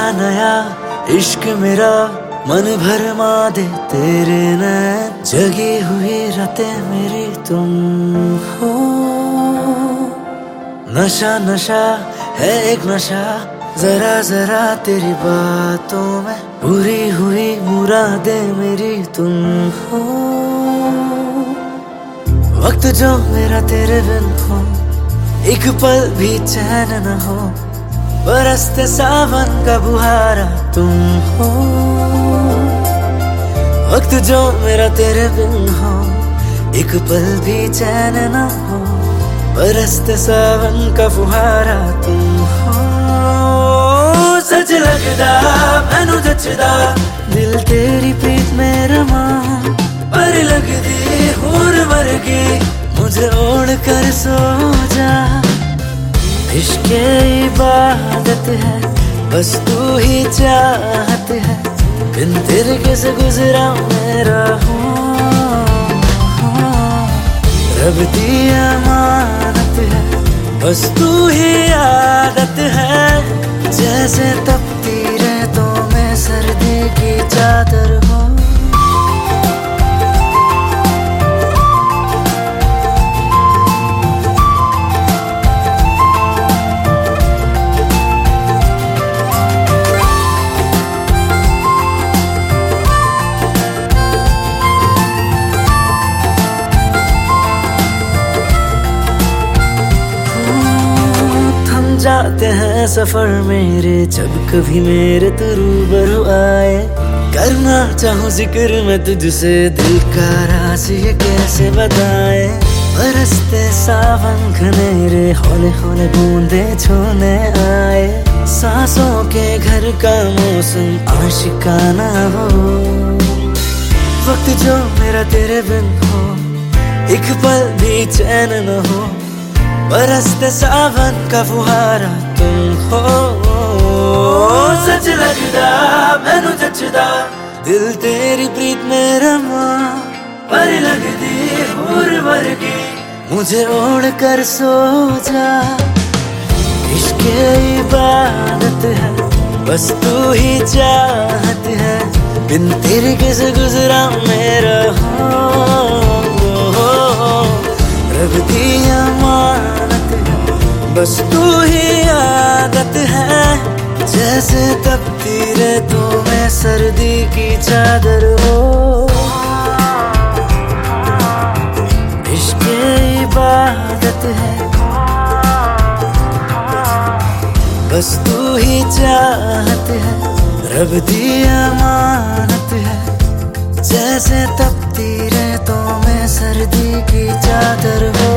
नया इश्क मेरा मन भरमा दे तेरे नैन, जगी हुई रातें मेरी तुम हो। नशा नशा है एक नशा, जरा जरा तेरी बातों में पूरी हुई मुरादें मेरी तुम हो। वक्त जो मेरा तेरे बिन हो, एक पल भी चैन न हो, बरसते सावन का बुहारा तुम हो। वक्त जो मेरा तेरे बिन हो, एक पल भी चैन न हो, बरसते सावन का फुहारा तुम हो। सच लगदा मैनू जचदा, दिल तेरी प्रीत में रमा, पर लगदी होर वर्गी मुझे ओढ़ कर सो जा। इश्क इबादत है, बस तू ही चाहत है, बिन तेरे कैसे गुजरा मेरा हूँ। रब दी अमानत है, बस तू ही आदत है, जैसे तपती रेतों में सर्दी की चादर हो। जाते हैं सफर मेरे, जब कभी मेरे तू रूबरू आए, करना चाहूँ जिक्र मैं तुझसे, दिल का राज ये कैसे बताए। बरसते सावन घनेरे, हौले हौले बूंदे छूने आए, सांसों के घर का मौसम आशिकाना हो। वक्त जो मेरा तेरे बिन हो, एक पल भी चैन न हो, बरसते सावन का फुहारा तुम हो। सच लगदा मैनू जचदा, दिल तेरी प्रीत में रमा, पर लगदी होर वर्गी मुझे ओढ़ कर सो जा। इश्क इबादत है, बस तू ही चाहत है, बिन तेरे कैसे गुजरा मेरा हो। रब दी अमानत है, बस तू ही आदत है, जैसे तपती रेतों में सर्दी की चादर हो। इश्क इबादत है, बस तू ही चाहत है, रब दी अमानत है, जैसे तपती रेतों में सर्दी की चादर हो।